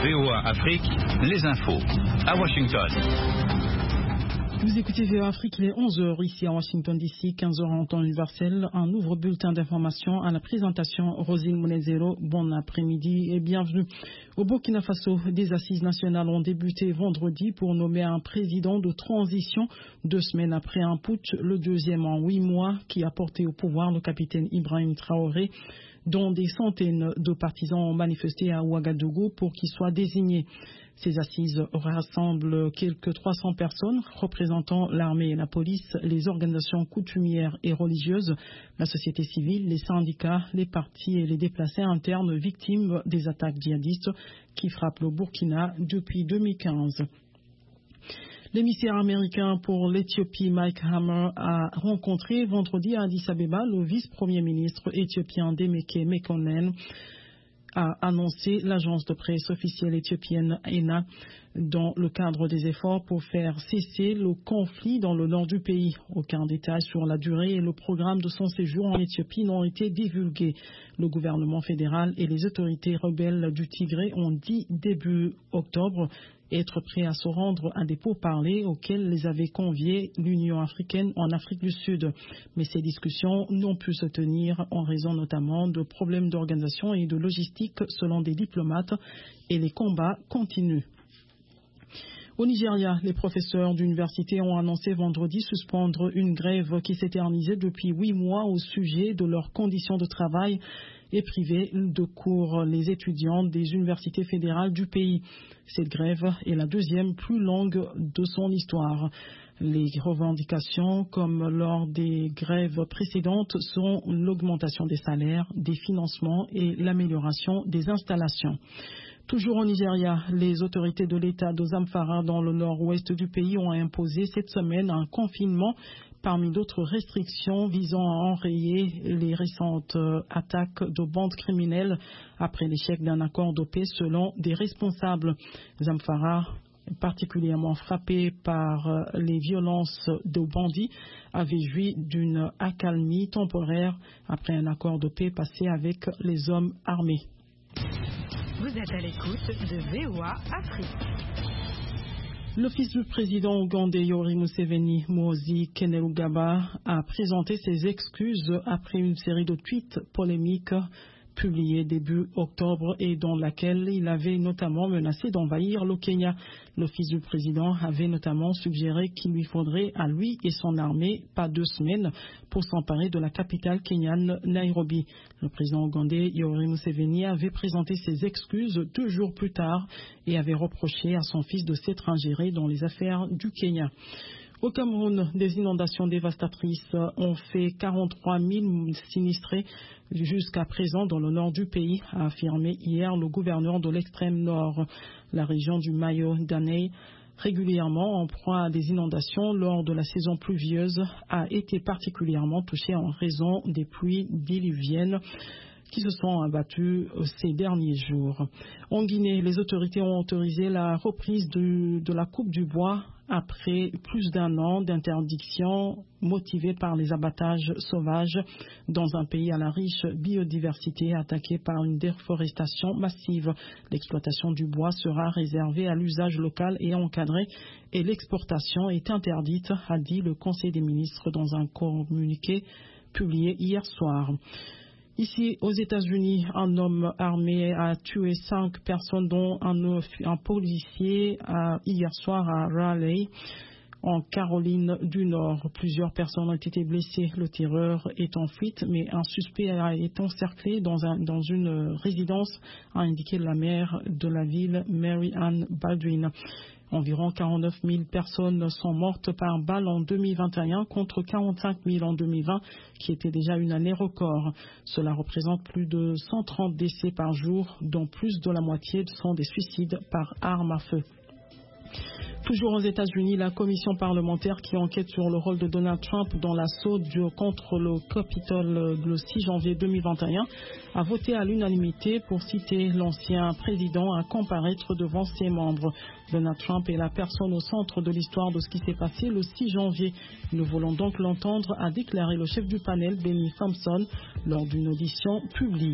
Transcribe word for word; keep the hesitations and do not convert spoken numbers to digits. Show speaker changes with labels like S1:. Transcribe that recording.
S1: V O A Afrique, les infos. À Washington.
S2: Vous écoutez V O A Afrique, il est onze heures ici à Washington D C, quinze heures en temps universel. Un nouveau bulletin d'information à la présentation. Rosine Monezero, bon après-midi et bienvenue. Au Burkina Faso, des assises nationales ont débuté vendredi pour nommer un président de transition deux semaines après un putsch, le deuxième en huit mois, qui a porté au pouvoir le capitaine Ibrahim Traoré, dont des centaines de partisans ont manifesté à Ouagadougou pour qu'il soit désigné. Ces assises rassemblent quelques trois cents personnes représentant l'armée et la police, les organisations coutumières et religieuses, la société civile, les syndicats, les partis et les déplacés internes victimes des attaques djihadistes qui frappent le Burkina depuis deux mille quinze. L'émissaire américain pour l'Éthiopie, Mike Hammer, a rencontré vendredi à Addis Abeba le vice-premier ministre éthiopien Demeke Mekonnen, a annoncé l'agence de presse officielle éthiopienne E N A dans le cadre des efforts pour faire cesser le conflit dans le nord du pays. Aucun détail sur la durée et le programme de son séjour en Éthiopie n'ont été divulgués. Le gouvernement fédéral et les autorités rebelles du Tigré ont dit début octobre être prêts à se rendre à des pourparlers auxquels les avait conviés l'Union africaine en Afrique du Sud. Mais ces discussions n'ont pu se tenir en raison notamment de problèmes d'organisation et de logistique selon des diplomates, et les combats continuent. Au Nigeria, les professeurs d'université ont annoncé vendredi suspendre une grève qui s'éternisait depuis huit mois au sujet de leurs conditions de travail et priver de cours les étudiants des universités fédérales du pays. Cette grève est la deuxième plus longue de son histoire. Les revendications, comme lors des grèves précédentes, sont l'augmentation des salaires, des financements et l'amélioration des installations. Toujours au Nigeria, les autorités de l'État de Zamfara, dans le nord-ouest du pays, ont imposé cette semaine un confinement parmi d'autres restrictions visant à enrayer les récentes attaques de bandes criminelles après l'échec d'un accord de paix selon des responsables. Zamfara, particulièrement frappé par les violences de bandits, avait joui d'une accalmie temporaire après un accord de paix passé avec les hommes armés.
S3: Vous êtes à l'écoute de V O A Afrique.
S2: L'office du président ougandais Yoweri Museveni, Muhoozi Kainerugaba, a présenté ses excuses après une série de tweets polémiques publiée début octobre et dans laquelle il avait notamment menacé d'envahir le Kenya. L'office du président avait notamment suggéré qu'il lui faudrait à lui et son armée pas deux semaines pour s'emparer de la capitale kenyane Nairobi. Le président ougandais Yoweri Museveni avait présenté ses excuses deux jours plus tard et avait reproché à son fils de s'être ingéré dans les affaires du Kenya. Au Cameroun, des inondations dévastatrices ont fait quarante-trois mille sinistrés jusqu'à présent dans le nord du pays, a affirmé hier le gouverneur de l'extrême nord. La région du Mayo-Daney, régulièrement en proie à des inondations lors de la saison pluvieuse, a été particulièrement touchée en raison des pluies diluviennes qui se sont abattus ces derniers jours. En Guinée, les autorités ont autorisé la reprise de, de la coupe du bois après plus d'un an d'interdiction motivée par les abattages sauvages dans un pays à la riche biodiversité attaqué par une déforestation massive. L'exploitation du bois sera réservée à l'usage local et encadré et l'exportation est interdite, a dit le Conseil des ministres dans un communiqué publié hier soir. Ici, aux États-Unis, un homme armé a tué cinq personnes, dont un, un policier à, hier soir à Raleigh, en Caroline du Nord. Plusieurs personnes ont été blessées. Le tireur est en fuite, mais un suspect a été encerclé dans, un, dans une résidence, a indiqué la maire de la ville, Mary Ann Baldwin. Environ quarante-neuf mille personnes sont mortes par balle en deux mille vingt et un contre quarante-cinq mille en deux mille vingt, qui était déjà une année record. Cela représente plus de cent trente décès par jour, dont plus de la moitié sont des suicides par arme à feu. Toujours aux États-Unis, la commission parlementaire qui enquête sur le rôle de Donald Trump dans l'assaut contre le Capitole le six janvier deux mille vingt et un a voté à l'unanimité pour citer l'ancien président à comparaître devant ses membres. Donald Trump est la personne au centre de l'histoire de ce qui s'est passé le six janvier. Nous voulons donc l'entendre, a déclaré le chef du panel, Benny Thompson, lors d'une audition publique.